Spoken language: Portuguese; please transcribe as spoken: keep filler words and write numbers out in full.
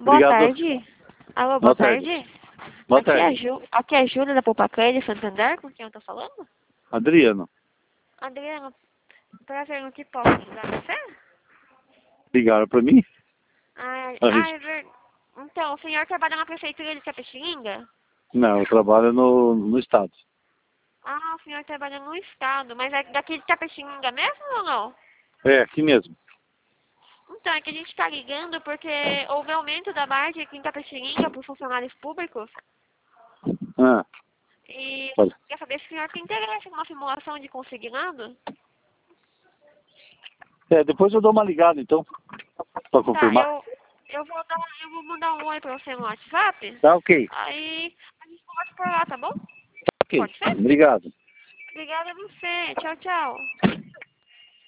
Boa Obrigado. tarde. Alô, boa, Boa tarde. tarde. Boa aqui, É a tarde. Ju... aqui é a Júlia da Poupacaí de Santander, com quem eu tô falando? Adriano, Adriana, prazer, no que posso ajudar você? ligaram pra mim? Ai, A ai, gente... é ver... Então, o senhor trabalha na prefeitura de Tapetininga? Não, eu trabalho no, no estado. Ah, o senhor trabalha no estado, mas é daqui de Tapetininga mesmo ou não? É, aqui mesmo. Então, é que a gente tá ligando porque houve aumento da margem aqui em Tapetininga por funcionários públicos. Ah, E olha. quer saber se o senhor tem interesse numa simulação de consignado? É, depois eu dou uma ligada então, pra Tá, confirmar. eu, eu vou dar, eu vou mandar um oi pra você no WhatsApp. Tá ok. Aí a gente conversa por lá, tá bom? Ok, Pode ser? obrigado. Obrigada a você. Tchau, tchau.